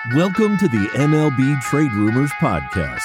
Welcome to the MLB Trade Rumors Podcast.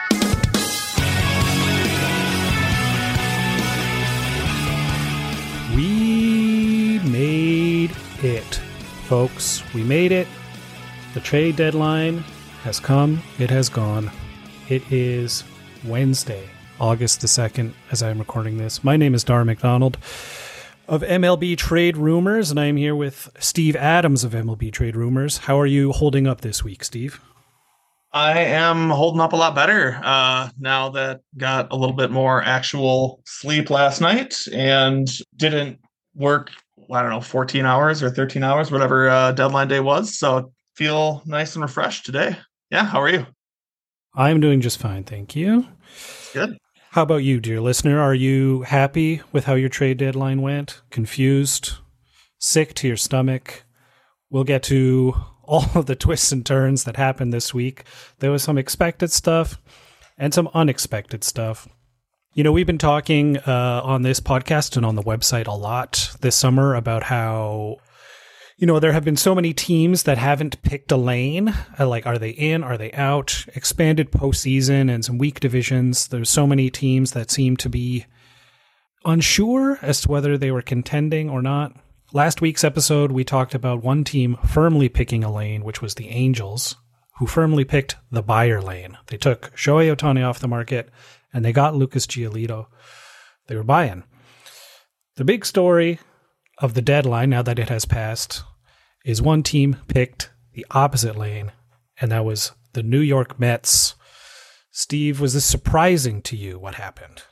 We made it, folks. We made it. The trade deadline has come. It has gone. It is Wednesday, August the 2nd, as I'm recording this. My name is Dar McDonald of MLB Trade Rumors, and I am here with Steve Adams of MLB Trade Rumors. How are you holding up this week, Steve? I am holding up a lot better now that got a little bit more actual sleep last night and didn't work, 14 hours or 13 hours, whatever deadline day was. So feel nice and refreshed today. Yeah, how are you? I'm doing just fine, thank you. Good. How about you, dear listener? Are you happy with how your trade deadline went? Confused? Sick to your stomach? We'll get to all of the twists and turns that happened this week. There was some expected stuff and some unexpected stuff. You know, we've been talking on this podcast and on the website a lot this summer about how, you know, there have been so many teams that haven't picked a lane. Like, are they in? Are they out? Expanded postseason and some weak divisions. There's so many teams that seem to be unsure as to whether they were contending or not. Last week's episode, we talked about one team firmly picking a lane, which was the Angels, who firmly picked the buyer lane. They took Shohei Ohtani off the market, and they got Lucas Giolito. They were buying. The big story of the deadline, now that it has passed, is one team picked the opposite lane, and that was the New York Mets. Steve, was this surprising to you what happened?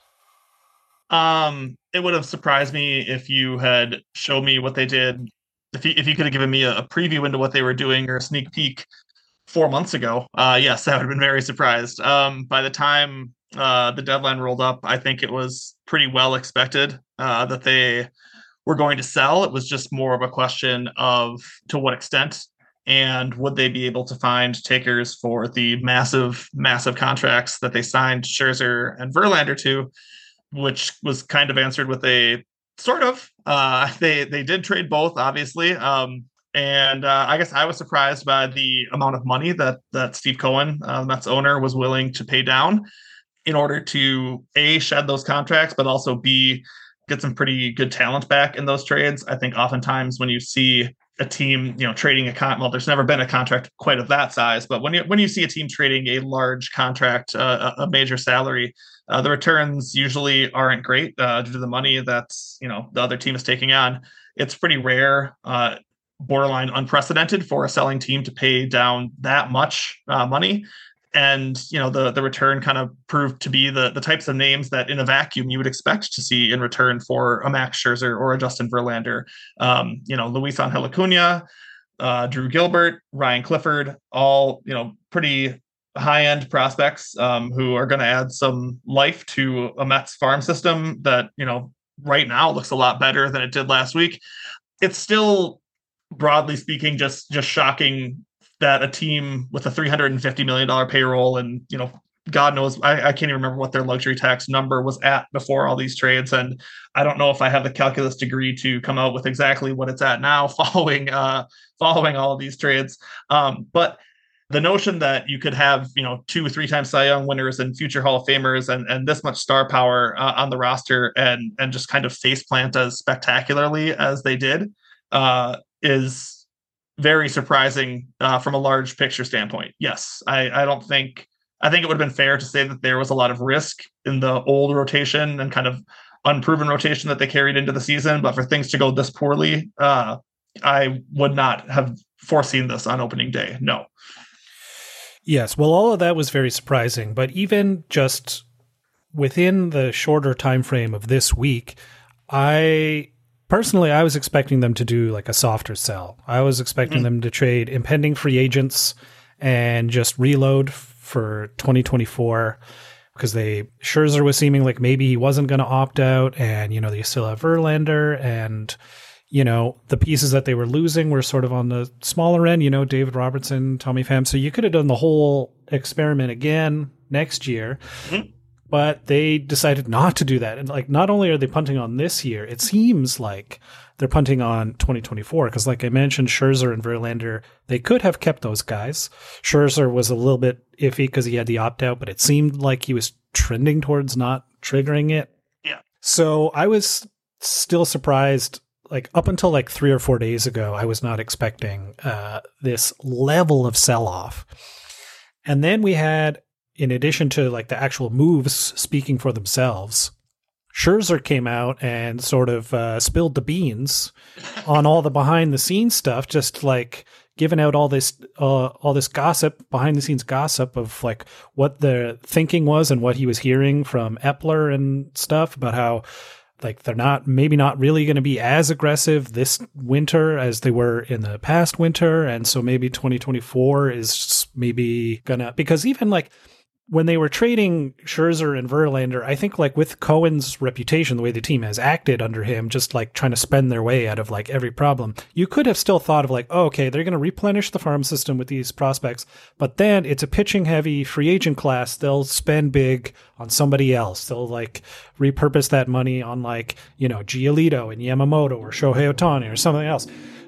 It would have surprised me if you had showed me what they did. If you could have given me a preview into what they were doing or a sneak peek 4 months ago, yes, I would have been very surprised. By the time the deadline rolled up, I think it was pretty well expected that they were going to sell. It was just more of a question of to what extent and would they be able to find takers for the massive contracts that they signed Scherzer and Verlander to, which was kind of answered with a sort of. They did trade both, obviously. And I guess I was surprised by the amount of money that Steve Cohen, the Mets owner, was willing to pay down in order to A, shed those contracts, but also B, get some pretty good talent back in those trades. I think oftentimes when you see a team, trading there's never been a contract quite of that size, but when you see a team trading a large contract, a major salary, the returns usually aren't great due to the money that's, the other team is taking on. It's pretty rare, borderline unprecedented for a selling team to pay down that much money. And, the return kind of proved to be the types of names that in a vacuum you would expect to see in return for a Max Scherzer or a Justin Verlander. Luis Angel Acuna, Drew Gilbert, Ryan Clifford, all, pretty high-end prospects who are going to add some life to a Mets farm system that, right now looks a lot better than it did last week. It's still, broadly speaking, just shocking that a team with a $350 million payroll and, God knows, I can't even remember what their luxury tax number was at before all these trades. And I don't know if I have the calculus degree to come out with exactly what it's at now following all of these trades. But the notion that you could have, 2 or 3 times Cy Young winners and future Hall of Famers and this much star power on the roster and just kind of faceplant as spectacularly as they did is very surprising from a large picture standpoint. Yes, I think it would have been fair to say that there was a lot of risk in the old rotation and kind of unproven rotation that they carried into the season. But for things to go this poorly, I would not have foreseen this on opening day. No. Yes, well, all of that was very surprising. But even just within the shorter time frame of this week, Personally, I was expecting them to do like a softer sell. I was expecting them to trade impending free agents and just reload for 2024 because Scherzer was seeming like maybe he wasn't going to opt out, and they still have Verlander, and the pieces that they were losing were sort of on the smaller end. David Robertson, Tommy Pham. So you could have done the whole experiment again next year. But they decided not to do that. And like, not only are they punting on this year, it seems like they're punting on 2024. Because like I mentioned, Scherzer and Verlander, they could have kept those guys. Scherzer was a little bit iffy because he had the opt-out, but it seemed like he was trending towards not triggering it. Yeah. So I was still surprised. Like up until like 3 or 4 days ago, I was not expecting this level of sell-off. And then we had, in addition to like the actual moves speaking for themselves, Scherzer came out and sort of spilled the beans on all the behind the scenes stuff, just like giving out all this gossip, behind the scenes gossip of like what the thinking was and what he was hearing from Epler and stuff about how like they're maybe not really going to be as aggressive this winter as they were in the past winter. And so maybe 2024 is maybe gonna, because even like when they were trading Scherzer and Verlander, I think like with Cohen's reputation, the way the team has acted under him, just like trying to spend their way out of like every problem, you could have still thought of like, oh, okay, they're going to replenish the farm system with these prospects, but then it's a pitching heavy free agent class. They'll spend big on somebody else. They'll like repurpose that money on like, Giolito and Yamamoto or Shohei Ohtani or something else.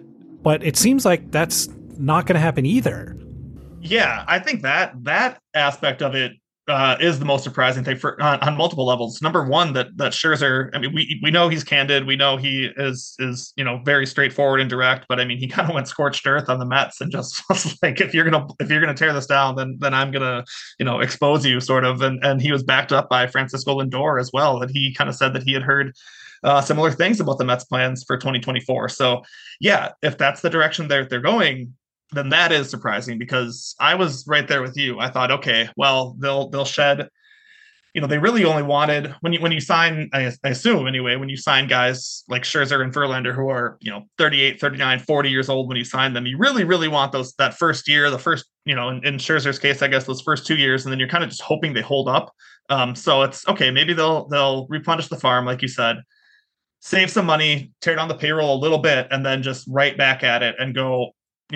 But it seems like that's not going to happen either. Yeah, I think that aspect of it is the most surprising thing on multiple levels. Number one, that Scherzer, I mean, we know he's candid. We know he is very straightforward and direct. But I mean, he kind of went scorched earth on the Mets and just was like, if you're gonna tear this down, then I'm gonna expose you, sort of. And he was backed up by Francisco Lindor as well. That he kind of said that he had heard similar things about the Mets plans for 2024. So yeah, if that's the direction they're going, then that is surprising, because I was right there with you. I thought, okay, well, they'll shed, they really only wanted, when you sign, I assume anyway, when you sign guys like Scherzer and Verlander who are, 38, 39, 40 years old, when you sign them, you really, really want that first year, the first, in Scherzer's case, I guess those first 2 years, and then you're kind of just hoping they hold up. So it's okay, maybe they'll replenish the farm, like you said, save some money, tear down the payroll a little bit, and then just right back at it and go,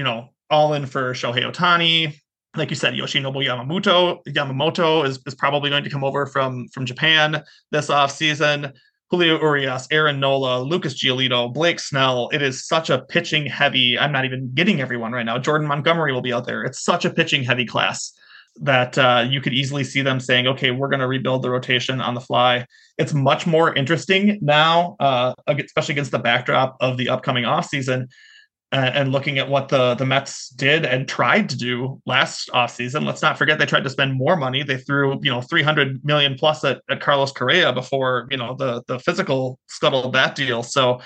all in for Shohei Ohtani. Like you said, Yoshinobu Yamamoto is probably going to come over from Japan this offseason. Julio Urias, Aaron Nola, Lucas Giolito, Blake Snell. It is such a pitching heavy. I'm not even getting everyone right now. Jordan Montgomery will be out there. It's such a pitching heavy class that you could easily see them saying, okay, we're going to rebuild the rotation on the fly. It's much more interesting now, especially against the backdrop of the upcoming offseason. And looking at what the Mets did and tried to do last offseason. Let's not forget they tried to spend more money. They threw, $300 million plus at Carlos Correa before, the physical scuttled that deal. So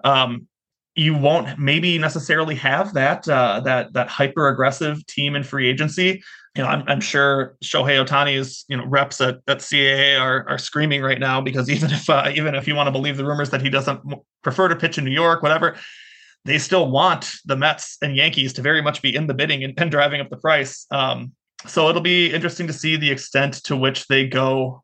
you won't maybe necessarily have that hyper aggressive team in free agency. I'm sure Shohei Ohtani's reps at CAA are screaming right now, because even if you want to believe the rumors that he doesn't prefer to pitch in New York, whatever, they still want the Mets and Yankees to very much be in the bidding and driving up the price. So it'll be interesting to see the extent to which they go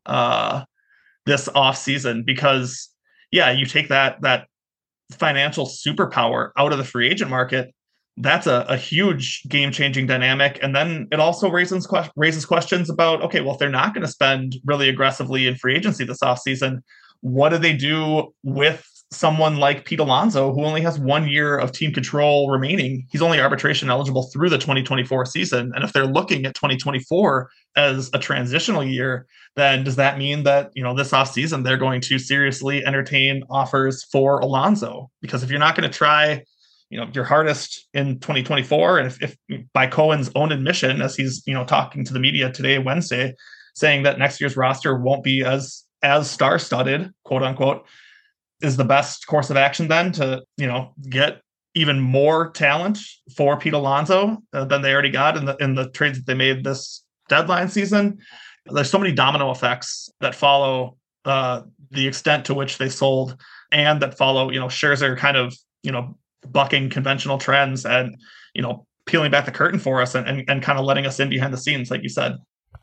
this offseason, because, yeah, you take that financial superpower out of the free agent market. That's a huge game-changing dynamic. And then it also raises questions about, okay, well, if they're not going to spend really aggressively in free agency this offseason, what do they do with someone like Pete Alonso, who only has 1 year of team control remaining? He's only arbitration eligible through the 2024 season. And if they're looking at 2024 as a transitional year, then does that mean that, this offseason they're going to seriously entertain offers for Alonso? Because if you're not going to try, your hardest in 2024, and if by Cohen's own admission, as he's, talking to the media today, Wednesday, saying that next year's roster won't be as star-studded, quote unquote, is the best course of action then to, get even more talent for Pete Alonso than they already got in the trades that they made this deadline season. There's so many domino effects that follow the extent to which they sold, and that follow, Scherzer kind of, bucking conventional trends and, peeling back the curtain for us and kind of letting us in behind the scenes, like you said.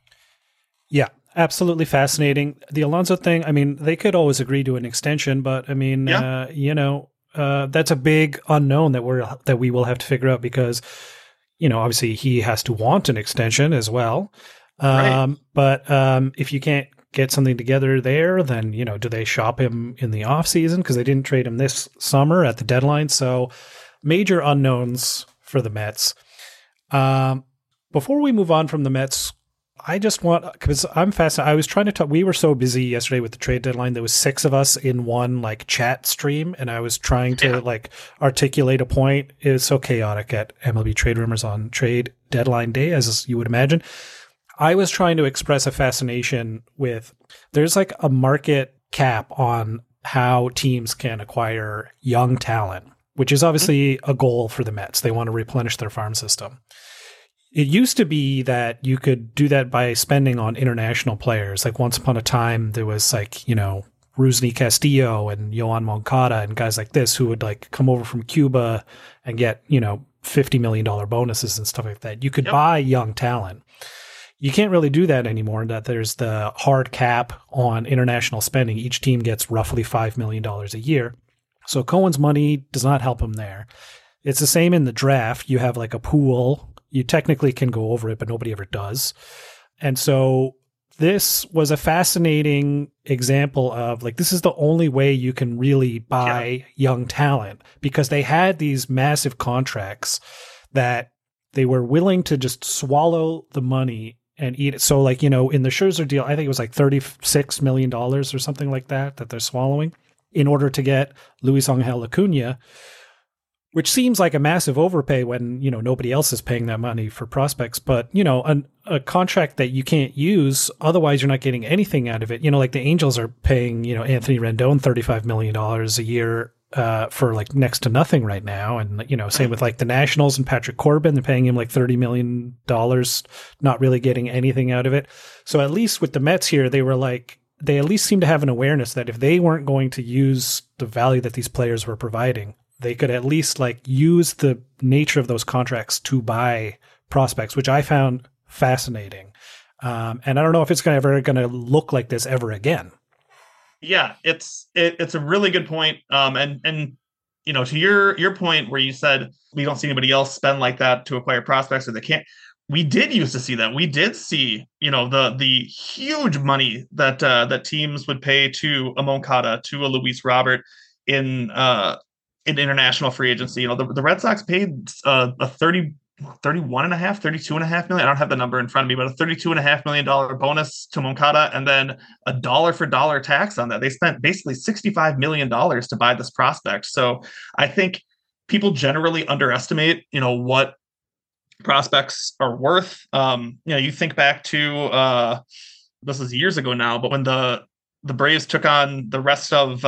Yeah. Absolutely fascinating. The Alonso thing, I mean, they could always agree to an extension, but I mean, that's a big unknown that we will have to figure out, because, obviously he has to want an extension as well. Right. But if you can't get something together there, then, do they shop him in the offseason? Because they didn't trade him this summer at the deadline. So major unknowns for the Mets. Before we move on from the Mets, I just want, because I'm fascinated. I was trying to talk, we were so busy yesterday with the trade deadline. There was 6 of us in one chat stream, and I was trying to articulate a point. It was so chaotic at MLB Trade Rumors on trade deadline day, as you would imagine. I was trying to express a fascination with, there's a market cap on how teams can acquire young talent, which is obviously a goal for the Mets. They want to replenish their farm system. It used to be that you could do that by spending on international players. Once upon a time, there was Rusney Castillo and Yoan Moncada and guys like this who would come over from Cuba and get, $50 million bonuses and stuff like that. You could buy young talent. You can't really do that anymore, that there's the hard cap on international spending. Each team gets roughly $5 million a year. So Cohen's money does not help him there. It's the same in the draft. You have a pool. You technically can go over it, but nobody ever does. And so this was a fascinating example of this is the only way you can really buy young talent, because they had these massive contracts that they were willing to just swallow the money and eat it. So in the Scherzer deal, I think it was $36 million or something like that they're swallowing in order to get Luis Angel Acuna, which seems like a massive overpay when, nobody else is paying that money for prospects. But, a contract that you can't use, otherwise you're not getting anything out of it. The Angels are paying, Anthony Rendon $35 million a year for next to nothing right now. And, same with the Nationals and Patrick Corbin, they're paying him $30 million, not really getting anything out of it. So at least with the Mets here, they were they at least seem to have an awareness that if they weren't going to use the value that these players were providing, they could at least use the nature of those contracts to buy prospects, which I found fascinating. And I don't know if it's ever going to look like this ever again. Yeah, it's a really good point. And to your point where you said we don't see anybody else spend like that to acquire prospects, or they can't. We did used to see that. We did see, the huge money that teams would pay to a Moncada, to a Luis Robert in international free agency. The Red Sox paid a $32.5 million. I don't have the number in front of me, but a $32.5 million bonus to Moncada, and then a dollar for dollar tax on that. They spent basically $65 million to buy this prospect. So I think people generally underestimate, what prospects are worth. You think back to this is years ago now, but when the Braves took on the rest of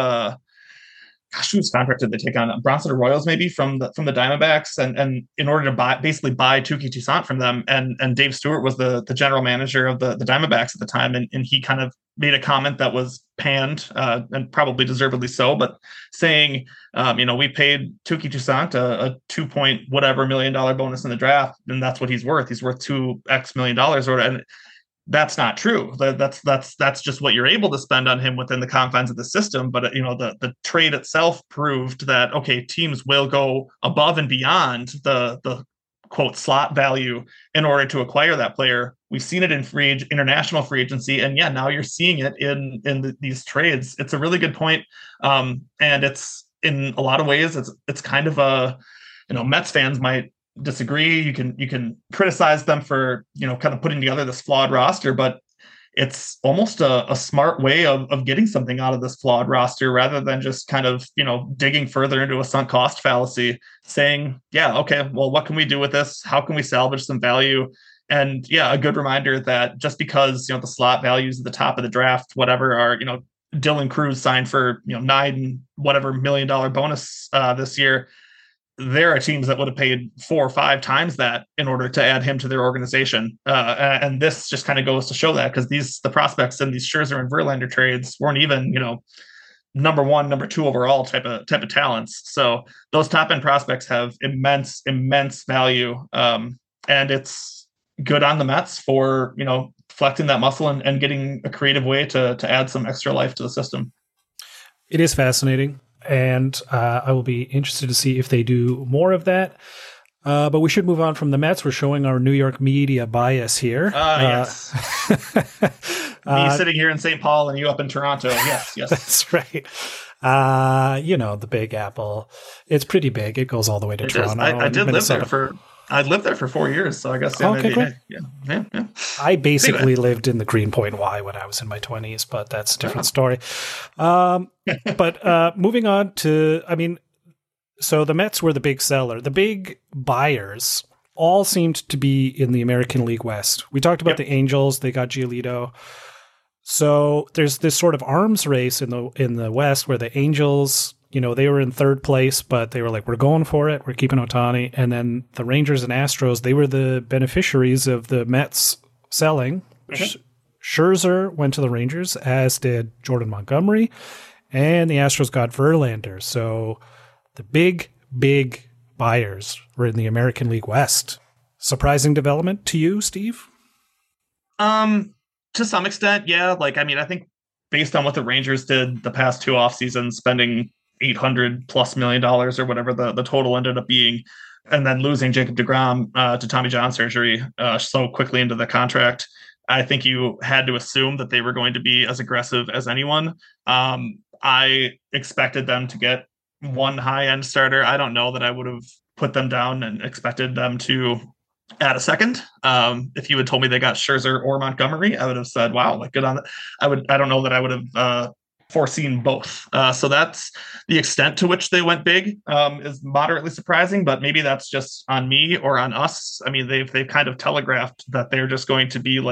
whose contract did they take on? Bronson Royals, maybe from the Diamondbacks, and in order to buy Touki Toussaint from them, and Dave Stewart was the general manager of the Diamondbacks at the time, and he kind of made a comment that was panned, and probably deservedly so, but saying, we paid Touki Toussaint a $2 whatever million bonus in the draft, and that's what he's worth. He's worth $2x million or whatever. And that's not true. That's just what you're able to spend on him within the confines of the system. But the trade itself proved that teams will go above and beyond the quote slot value in order to acquire that player. We've seen it in international free agency, and now you're seeing it in these trades. It's a really good point, and it's in a lot of ways it's kind of a Mets fans might disagree. You can criticize them for kind of putting together this flawed roster, but it's almost a smart way of getting something out of this flawed roster, rather than just kind of digging further into a sunk cost fallacy, saying what can we do with this, how can we salvage some value. And a good reminder that just because the slot values at the top of the draft whatever are Dylan Cruz signed for $9 whatever million bonus this year, there are teams that would have paid 4 or 5 times that in order to add him to their organization. And this just kind of goes to show that, because the prospects in these Scherzer and Verlander trades weren't even, number 1, number 2 overall type of talents. So those top end prospects have immense value. And it's good on the Mets for, flexing that muscle and getting a creative way to add some extra life to the system. It is fascinating. And I will be interested to see if they do more of that. But we should move on from the Mets. We're showing our New York media bias here. Yes. Me sitting here in St. Paul and you up in Toronto. Yes, yes. That's right. The Big Apple. It's pretty big. It goes all the way to Toronto. I did live there I lived there for 4 years, so I guess. Yeah, okay, great. Yeah. I basically lived in the Greenpoint Y when I was in my 20s, but that's a different story. But moving on to, so the Mets were the big seller. The big buyers all seemed to be in the American League West. We talked about the Angels. They got Giolito. So there's this sort of arms race in the West where the Angels, they were in third place, but they were like, we're going for it. We're keeping Ohtani. And then the Rangers and Astros, they were the beneficiaries of the Mets selling. Scherzer went to the Rangers, as did Jordan Montgomery, and the Astros got Verlander. So the big buyers were in the American League West. Surprising development to you, Steve? To some extent, yeah. I think based on what the Rangers did the past 2 off seasons, spending $800+ million or whatever the total ended up being, and then losing Jacob deGrom to Tommy John surgery so quickly into the contract, I think you had to assume that they were going to be as aggressive as anyone. I expected them to get one high-end starter. I don't know that I would have put them down and expected them to add a second. If you had told me they got Scherzer or Montgomery, I would have said, wow, good on that. I don't know that I would have foreseen both. So that's the extent to which they went big, is moderately surprising, but maybe that's just on me or on us. They've kind of telegraphed that they're just going to be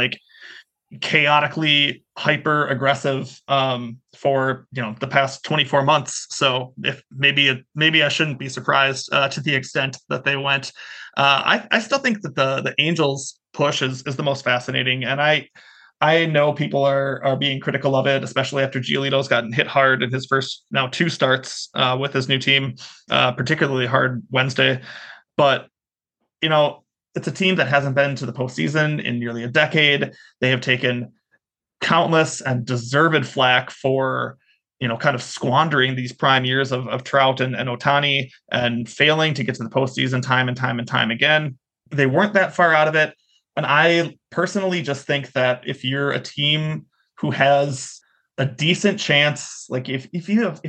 chaotically hyper aggressive for the past 24 months. So if maybe I shouldn't be surprised to the extent that they went. I still think that the Angels push is the most fascinating, and I know people are being critical of it, especially after Giolito's gotten hit hard in his first now 2 starts with his new team, particularly hard Wednesday. But it's a team that hasn't been to the postseason in nearly a decade. They have taken countless and deserved flack for, kind of squandering these prime years of Trout and Ohtani and failing to get to the postseason time and time again. They weren't that far out of it. And I personally just think that if you're a team who has a decent chance, if you have a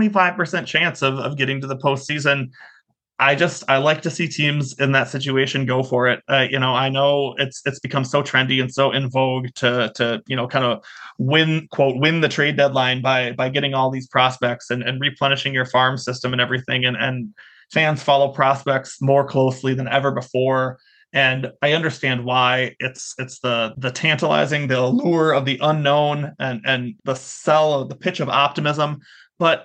25% chance of getting to the postseason, I like to see teams in that situation go for it. I know it's become so trendy and so in vogue to kind of win the trade deadline by getting all these prospects and replenishing your farm system and everything. And fans follow prospects more closely than ever before. And I understand why. It's the tantalizing, the allure of the unknown and the sell of the pitch of optimism. But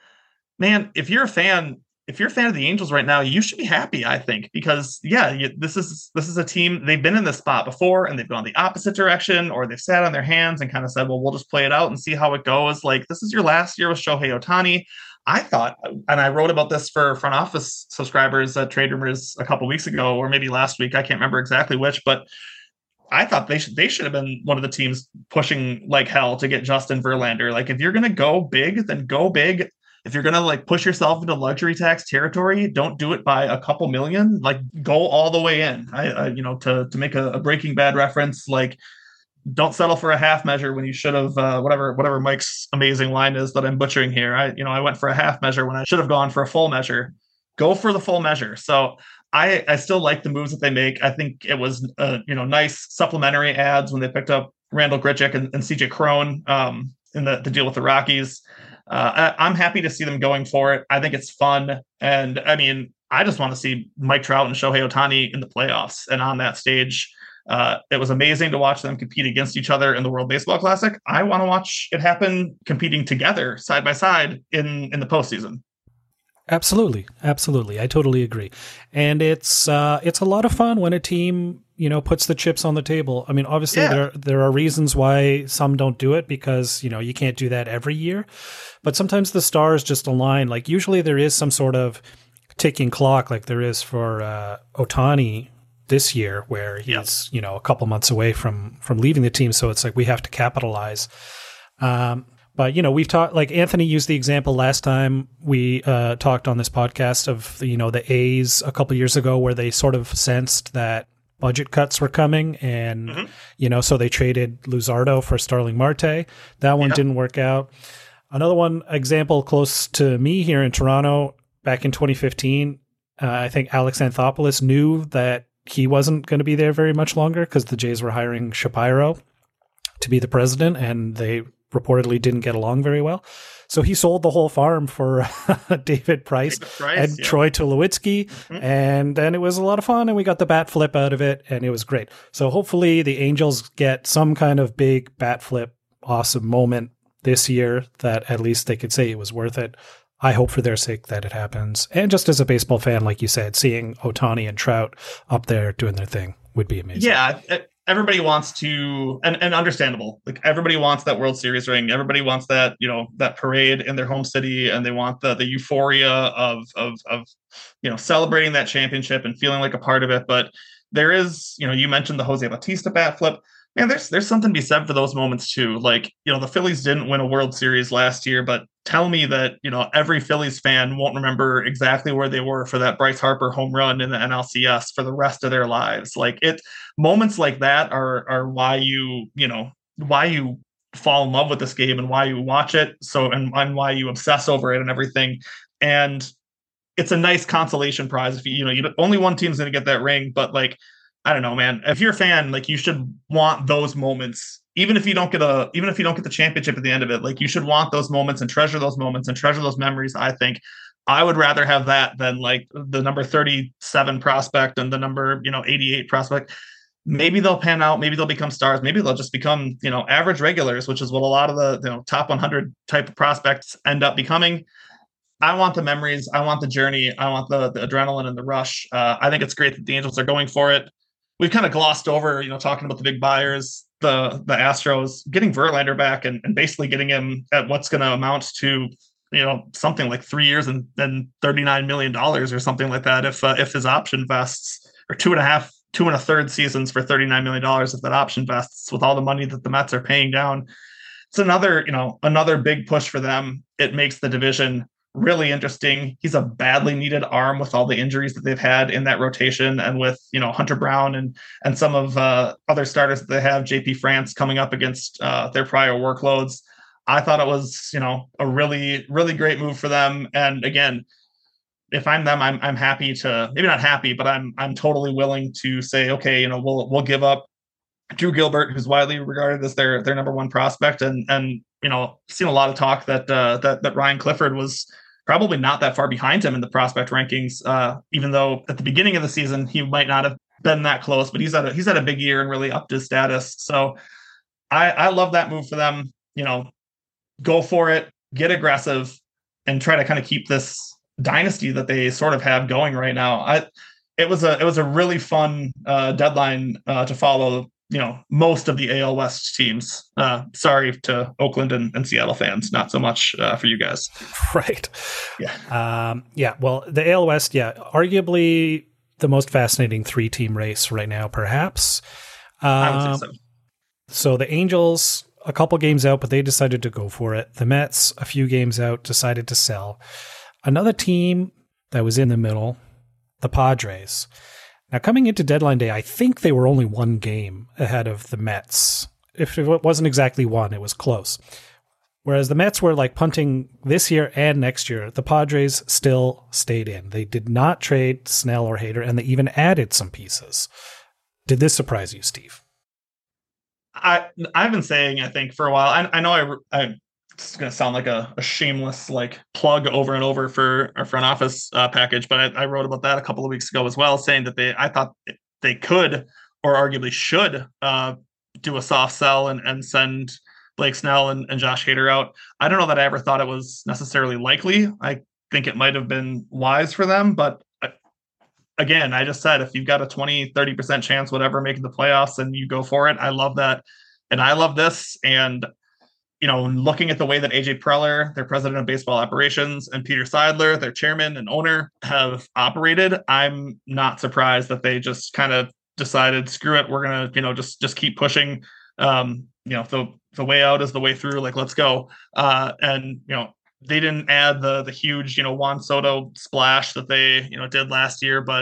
man, if you're a fan of the Angels right now, you should be happy, I think, because this is a team, they've been in this spot before and they've gone the opposite direction, or they've sat on their hands and kind of said, well, we'll just play it out and see how it goes. This is your last year with Shohei Ohtani. I thought, and I wrote about this for front office subscribers at Trade Rumors a couple weeks ago, or maybe last week, I can't remember exactly which, but I thought they should have been one of the teams pushing like hell to get Justin Verlander. If you're going to go big, then go big. If you're going to push yourself into luxury tax territory, don't do it by a couple million, go all the way in. To make a Breaking Bad reference, don't settle for a half measure when you should have, whatever Mike's amazing line is that I'm butchering here. I went for a half measure when I should have gone for a full measure. Go for the full measure. So I still like the moves that they make. I think it was, nice supplementary ads when they picked up Randall Grichuk and CJ Cron in the deal with the Rockies. I'm happy to see them going for it. I think it's fun. And I just want to see Mike Trout and Shohei Ohtani in the playoffs and on that stage. It was amazing to watch them compete against each other in the World Baseball Classic. I want to watch it happen competing together side by side in the postseason. Absolutely. I totally agree. And it's a lot of fun when a team, puts the chips on the table. Obviously there are reasons why some don't do it because, you can't do that every year, but sometimes the stars just align. Usually there is some sort of ticking clock like there is for Ohtani this year where he's, a couple months away from leaving the team. So it's we have to capitalize. But, we've talked, Anthony used the example last time we talked on this podcast of, the A's a couple years ago where they sort of sensed that budget cuts were coming, and so they traded Luzardo for Starling Marte. That one didn't work out. Another one example close to me here in Toronto back in 2015, I think Alex Anthopoulos knew that he wasn't going to be there very much longer because the Jays were hiring Shapiro to be the president, and they reportedly didn't get along very well. So he sold the whole farm for David Price and Troy Tulowitzki. And then it was a lot of fun, and we got the bat flip out of it, and it was great. So hopefully the Angels get some kind of big bat flip, awesome moment this year that at least they could say it was worth it. I hope for their sake that it happens. And just as a baseball fan, like you said, seeing Ohtani and Trout up there doing their thing would be amazing. Yeah, everybody wants to, and understandable. Like everybody wants that World Series ring. Everybody wants that, that parade in their home city, and they want the euphoria of celebrating that championship and feeling like a part of it. But there is, you mentioned the Jose Bautista bat flip. Man, there's something to be said for those moments too. Like, the Phillies didn't win a World Series last year, but tell me that, every Phillies fan won't remember exactly where they were for that Bryce Harper home run in the NLCS for the rest of their lives. Like moments like that are why you fall in love with this game and why you watch it. So, and why you obsess over it and everything. And it's a nice consolation prize. If you only one team's going to get that ring, but like, I don't know, man. If you're a fan, like you should want those moments, even if you don't get the championship at the end of it. Like you should want those moments and treasure those moments and treasure those memories. I think I would rather have that than like the number 37 prospect and the number 88 prospect. Maybe they'll pan out. Maybe they'll become stars. Maybe they'll just become average regulars, which is what a lot of the top 100 type of prospects end up becoming. I want the memories. I want the journey. I want the adrenaline and the rush. I think it's great that the Angels are going for it. We've kind of glossed over, talking about the big buyers, the Astros, getting Verlander back and basically getting him at what's going to amount to, something like 3 years and $39 million or something like that. If his option vests, or 2.5 seasons for $39 million, if that option vests with all the money that the Mets are paying down, it's another big push for them. It makes the division really interesting. He's a badly needed arm with all the injuries that they've had in that rotation, and with Hunter Brown and some of other starters that they have, JP France coming up against their prior workloads. I thought it was a really, really great move for them. And again, if I'm them, I'm happy to, maybe not happy, but I'm totally willing to say, okay, we'll give up Drew Gilbert, who's widely regarded as their number one prospect, and seen a lot of talk that Ryan Clifford was probably not that far behind him in the prospect rankings, even though at the beginning of the season he might not have been that close, but he's had a big year and really upped his status. So I love that move for them. Go for it, get aggressive, and try to kind of keep this dynasty that they sort of have going right now. It was a really fun deadline to follow. Most of the AL West teams. Sorry to Oakland and Seattle fans, not so much for you guys. Right. Yeah. Well, the AL West, arguably the most fascinating 3-team race right now, perhaps. I would say so. So the Angels, a couple games out, but they decided to go for it. The Mets, a few games out, decided to sell. Another team that was in the middle, the Padres. Now, coming into deadline day, I think they were only one game ahead of the Mets. If it wasn't exactly one, it was close. Whereas the Mets were like punting this year and next year, the Padres still stayed in. They did not trade Snell or Hader, and they even added some pieces. Did this surprise you, Steve? I've been saying, I think, for a while. I know it's going to sound like a shameless like plug over and over for our front office package, but I wrote about that a couple of weeks ago as well, saying that I thought they could, or arguably should, do a soft sell and send Blake Snell and Josh Hader out. I don't know that I ever thought it was necessarily likely. I think it might have been wise for them, but again, I just said, if you've got a 20-30% chance, whatever, making the playoffs, and you go for it, I love that. And I love this. And looking at the way that AJ Preller, their president of baseball operations, and Peter Seidler, their chairman and owner, have operated, I'm not surprised that they just kind of decided, screw it, we're gonna, just keep pushing. The way out is the way through. Like, let's go. And they didn't add the huge Juan Soto splash that they did last year, but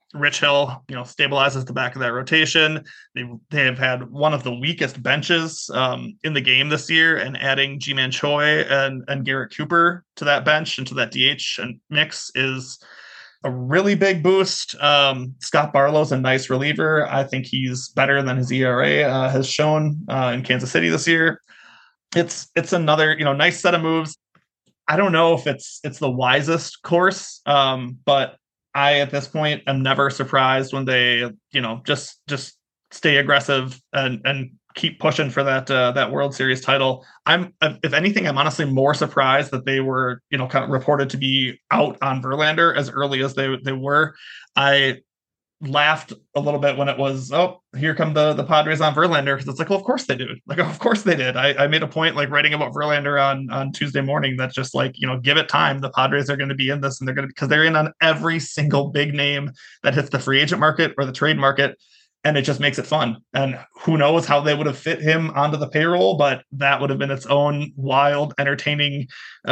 Rich Hill, stabilizes the back of that rotation. They have had one of the weakest benches in the game this year, and adding Ji-Man Choi and Garrett Cooper to that bench and to that DH and mix is a really big boost. Scott Barlow's a nice reliever. I think he's better than his ERA has shown in Kansas City this year. It's another nice set of moves. I don't know if it's the wisest course, but I at this point am never surprised when they just stay aggressive and keep pushing for that World Series title. If anything, I'm honestly more surprised that they were kind of reported to be out on Verlander as early as they were. I laughed a little bit when it was, oh, here come the Padres on Verlander, because it's like, well, of course they do. Like, of course they did. I made a point like writing about Verlander on Tuesday morning that just like, give it time. The Padres are going to be in this, and because they're in on every single big name that hits the free agent market or the trade market. And it just makes it fun. And who knows how they would have fit him onto the payroll, but that would have been its own wild, entertaining,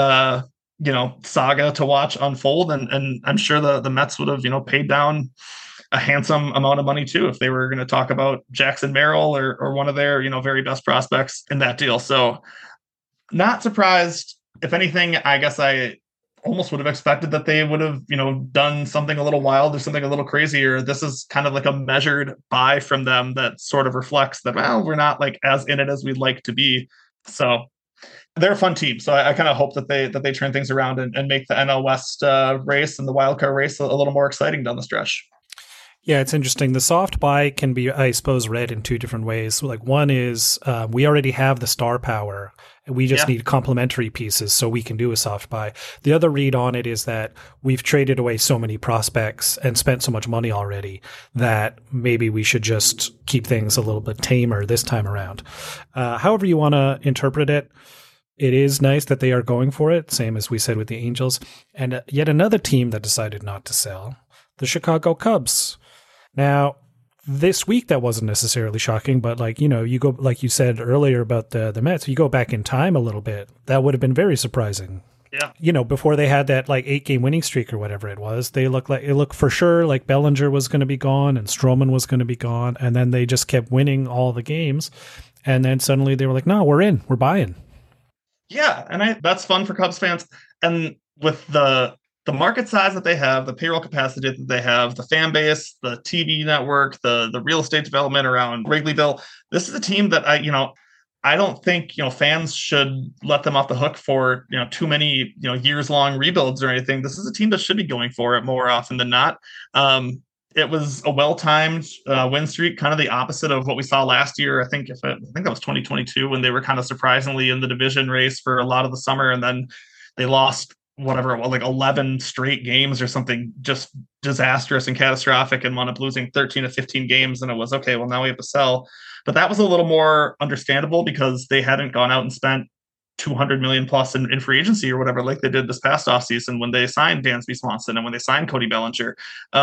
saga to watch unfold. And I'm sure the Mets would have, paid down a handsome amount of money too if they were going to talk about Jackson Merrill or one of their, very best prospects in that deal. So not surprised. If anything, I guess I almost would have expected that they would have, done something a little wild or something a little crazier. This is kind of like a measured buy from them that sort of reflects that, well, we're not like as in it as we'd like to be. So they're a fun team. So I kind of hope that they turn things around and make the NL West race and the wild card race a little more exciting down the stretch. Yeah, it's interesting. The soft buy can be, I suppose, read in two different ways. Like one is we already have the star power, and we just need complementary pieces so we can do a soft buy. The other read on it is that we've traded away so many prospects and spent so much money already that maybe we should just keep things a little bit tamer this time around. However you want to interpret it, it is nice that they are going for it, same as we said with the Angels. And yet another team that decided not to sell, the Chicago Cubs. Now, this week that wasn't necessarily shocking, but you go, like you said earlier about the Mets, you go back in time a little bit, that would have been very surprising. Yeah. Before they had that 8-game winning streak or whatever it was, it looked for sure like Bellinger was going to be gone and Stroman was going to be gone, and then they just kept winning all the games, and then suddenly they were like, no, we're buying. Yeah, and that's fun for Cubs fans, and with the market size that they have, the payroll capacity that they have, the fan base, the TV network, the real estate development around Wrigleyville, this is a team that I don't think, fans should let them off the hook for, too many, years long rebuilds or anything. This is a team that should be going for it more often than not. It was a well-timed win streak, kind of the opposite of what we saw last year. I think that was 2022 when they were kind of surprisingly in the division race for a lot of the summer, and then they lost whatever it was, like 11 straight games or something just disastrous and catastrophic, and wound up losing 13 to 15 games. And it was, okay, well, now we have to sell. But that was a little more understandable because they hadn't gone out and spent $200 million plus in free agency or whatever, like they did this past offseason when they signed Dansby Swanson and when they signed Cody Bellinger.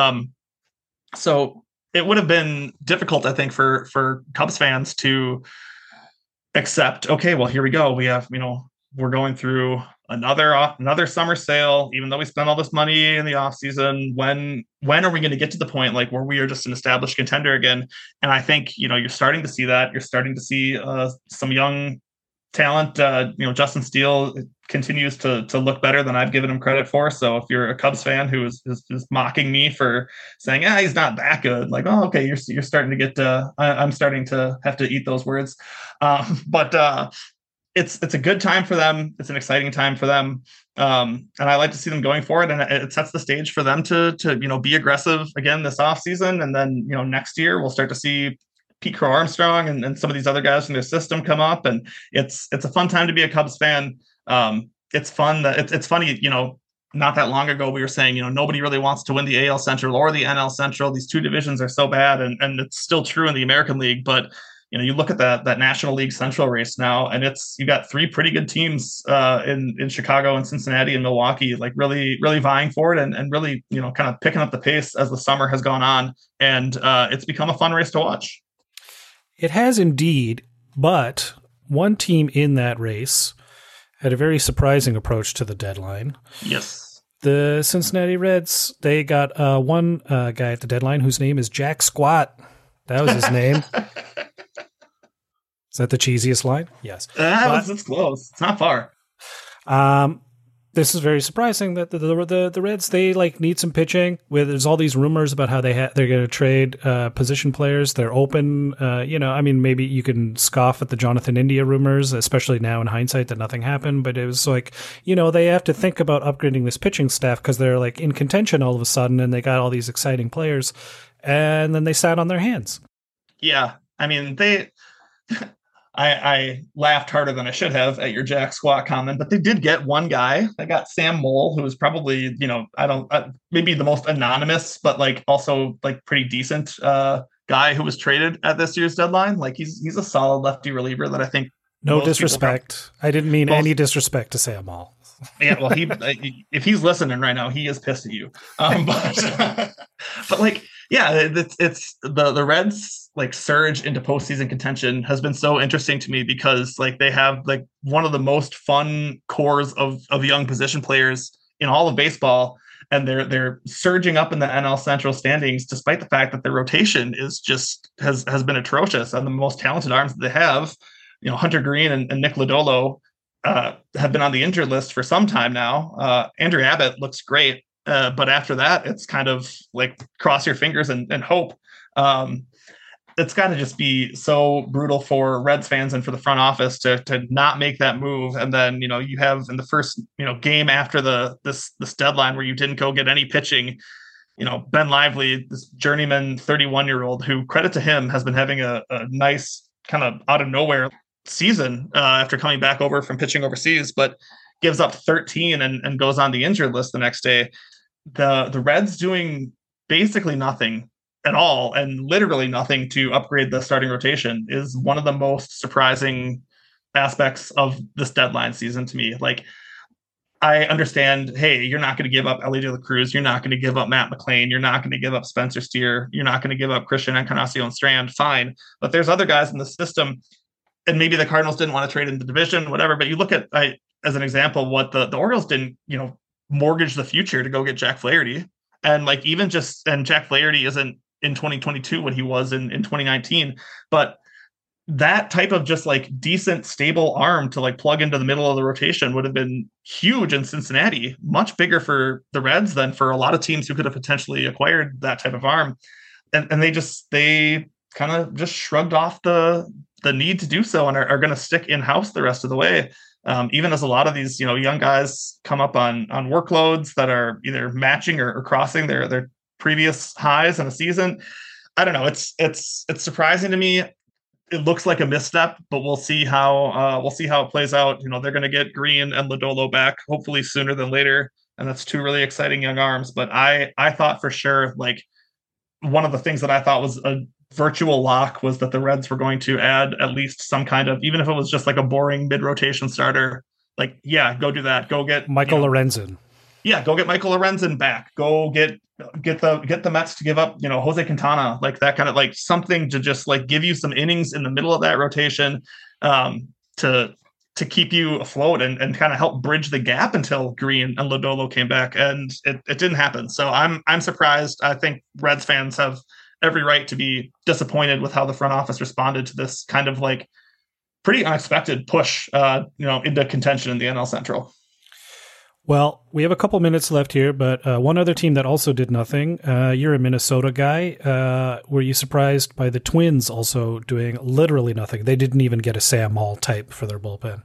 So it would have been difficult, I think, for Cubs fans to accept, okay, well, here we go. We have, we're going through another summer sale, even though we spent all this money in the offseason. When are we going to get to the point where we are just an established contender again? And I think, you're starting to see that. You're starting to see some young talent. Justin Steele continues to look better than I've given him credit for. So if you're a Cubs fan who is mocking me for saying, he's not that good, like, oh, okay, you're starting to get, I'm starting to have to eat those words. But it's a good time for them. It's an exciting time for them. And I like to see them going for it. And it sets the stage for them to be aggressive again this offseason. And then, next year we'll start to see Pete Crow Armstrong and some of these other guys in their system come up. And it's a fun time to be a Cubs fan. It's fun that it's funny, not that long ago we were saying, nobody really wants to win the AL Central or the NL Central. These two divisions are so bad. And it's still true in the American League, but you look at that National League Central race now, and you got three pretty good teams in Chicago and Cincinnati and Milwaukee, like really, really vying for it and really, kind of picking up the pace as the summer has gone on. And it's become a fun race to watch. It has indeed, but one team in that race had a very surprising approach to the deadline. Yes. The Cincinnati Reds, they got one guy at the deadline whose name is Jack Squat. That was his name. Is that the cheesiest line? Yes. It's close. It's not far. This is very surprising that the Reds, they like need some pitching. There's all these rumors about how they're going to trade position players. They're open. Maybe you can scoff at the Jonathan India rumors, especially now in hindsight that nothing happened. But it was like, they have to think about upgrading this pitching staff because they're like in contention all of a sudden, and they got all these exciting players, and then they sat on their hands. Yeah, I mean I laughed harder than I should have at your Jack Squat comment, but they did get one guy. They got Sam Moll, who was probably, maybe the most anonymous, but like also like pretty decent guy who was traded at this year's deadline. Like he's a solid lefty reliever that I think. No disrespect. I didn't mean any disrespect to Sam Moll. Yeah, well, if he's listening right now, he is pissed at you. But like, yeah, it's the Reds like surge into postseason contention has been so interesting to me because like they have like one of the most fun cores of young position players in all of baseball, and they're surging up in the NL Central standings despite the fact that their rotation is just has been atrocious, and the most talented arms that they have, Hunter Green and Nick Lodolo have been on the injured list for some time now. Andrew Abbott looks great, but after that, it's kind of like cross your fingers and hope. It's got to just be so brutal for Reds fans and for the front office to not make that move. And then, you have in the first, game after this deadline where you didn't go get any pitching, Ben Lively, this journeyman 31-year-old who, credit to him, has been having a nice kind of out of nowhere season after coming back over from pitching overseas, but gives up 13 and goes on the injured list the next day. The Reds doing basically nothing at all and literally nothing to upgrade the starting rotation is one of the most surprising aspects of this deadline season to me. Like, I understand, hey, you're not going to give up Elly De La Cruz, you're not going to give up Matt McLain, you're not going to give up Spencer Steer, you're not going to give up Christian Encarnacion Strand, fine. But there's other guys in the system, and maybe the Cardinals didn't want to trade in the division, whatever. But you look at, as an example, what the Orioles didn't, mortgage the future to go get Jack Flaherty. And like and Jack Flaherty isn't in 2022 what he was in 2019. But that type of just like decent, stable arm to like plug into the middle of the rotation would have been huge in Cincinnati, much bigger for the Reds than for a lot of teams who could have potentially acquired that type of arm. And they kind of just shrugged off the need to do so and are going to stick in-house the rest of the way. Even as a lot of these, young guys come up on workloads that are either matching or crossing their previous highs in a season. I don't know. It's surprising to me. It looks like a misstep, but we'll see how it plays out. They're going to get Green and Lodolo back hopefully sooner than later, and that's two really exciting young arms. But I thought for sure, like, one of the things that I thought was a virtual lock was that the Reds were going to add at least some kind of, even if it was just like a boring mid-rotation starter, like, yeah, go do that. Go get Michael Lorenzen. Yeah, go get Michael Lorenzen back. Go get the Mets to give up, Jose Quintana, like that kind of, like, something to just like give you some innings in the middle of that rotation to keep you afloat and kind of help bridge the gap until Green and Lodolo came back. And it didn't happen. So I'm surprised. I think Reds fans have every right to be disappointed with how the front office responded to this kind of like pretty unexpected push, into contention in the NL Central. Well, we have a couple minutes left here, but one other team that also did nothing. You're a Minnesota guy. Were you surprised by the Twins also doing literally nothing? They didn't even get a Sam Moll type for their bullpen.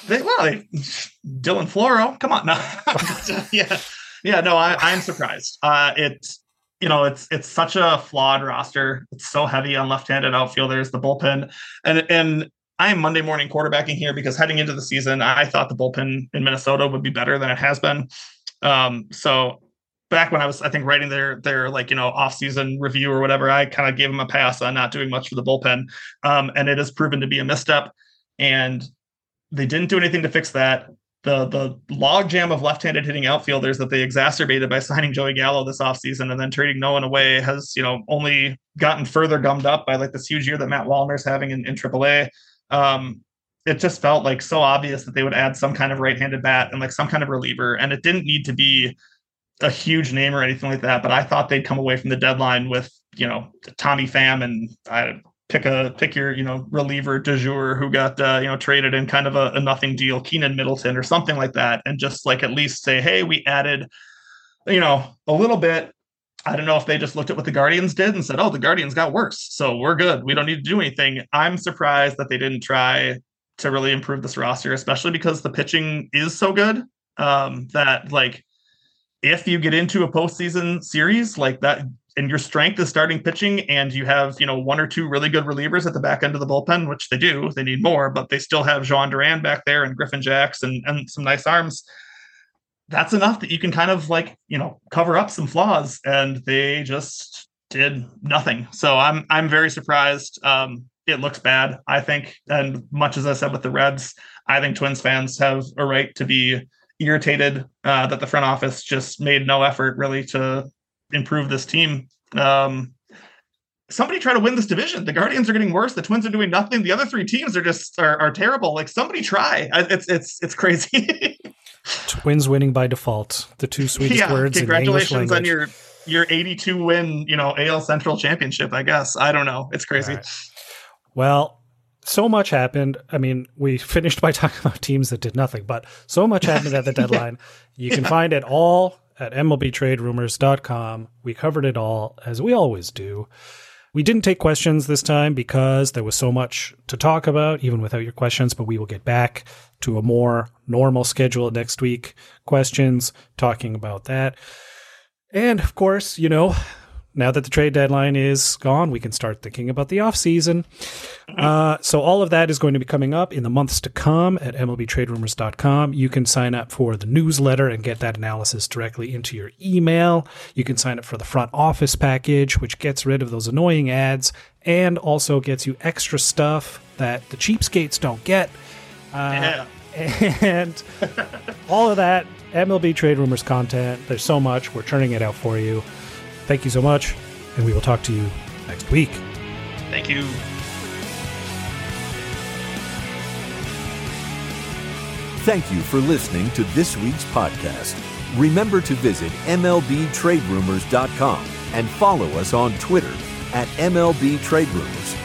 Dylan Floro, come on, no. No, I'm surprised. It's such a flawed roster. It's so heavy on left-handed outfielders, the bullpen, and I am Monday morning quarterbacking here because heading into the season, I thought the bullpen in Minnesota would be better than it has been. So back when I was, I think, writing their off-season review or whatever, I kind of gave them a pass on not doing much for the bullpen. And it has proven to be a misstep. And they didn't do anything to fix that. The logjam of left-handed hitting outfielders that they exacerbated by signing Joey Gallo this offseason and then trading Nolan away has, only gotten further gummed up by like this huge year that Matt Wallner's having in AAA. It just felt like so obvious that they would add some kind of right-handed bat and like some kind of reliever. And it didn't need to be a huge name or anything like that, but I thought they'd come away from the deadline with, Tommy Pham and pick your, reliever du jour who got, traded in kind of a nothing deal, Keenan Middleton or something like that. And just like at least say, hey, we added, a little bit. I don't know if they just looked at what the Guardians did and said, oh, the Guardians got worse, so we're good. We don't need to do anything. I'm surprised that they didn't try to really improve this roster, especially because the pitching is so good that like if you get into a postseason series like that and your strength is starting pitching and you have, one or two really good relievers at the back end of the bullpen, which they do, they need more, but they still have Jean Duran back there and Griffin Jacks and some nice arms. That's enough that you can kind of like, cover up some flaws, and they just did nothing. So I'm very surprised. It looks bad, I think. And much as I said with the Reds, I think Twins fans have a right to be irritated that the front office just made no effort really to improve this team. Somebody try to win this division. The Guardians are getting worse. The Twins are doing nothing. The other three teams are just are terrible. Like somebody try. It's crazy. Twins winning by default. The two sweetest words in English language. Congratulations on your 82 win, AL Central championship, I guess. I don't know. It's crazy. Right. Well, so much happened. I mean, we finished by talking about teams that did nothing, but so much happened at the deadline. You can find it all at MLBTradeRumors.com. We covered it all, as we always do. We didn't take questions this time because there was so much to talk about, even without your questions, but we will get back to a more normal schedule next week. Questions, talking about that. And of course, now that the trade deadline is gone, we can start thinking about the offseason. So all of that is going to be coming up in the months to come at MLBTradeRumors.com. You can sign up for the newsletter and get that analysis directly into your email. You can sign up for the front office package, which gets rid of those annoying ads and also gets you extra stuff that the cheapskates don't get. And all of that, MLB Trade Rumors content. There's so much. We're churning it out for you. Thank you so much, and we will talk to you next week. Thank you. Thank you for listening to this week's podcast. Remember to visit MLBTradeRumors.com and follow us on Twitter at MLB Trade Rumors.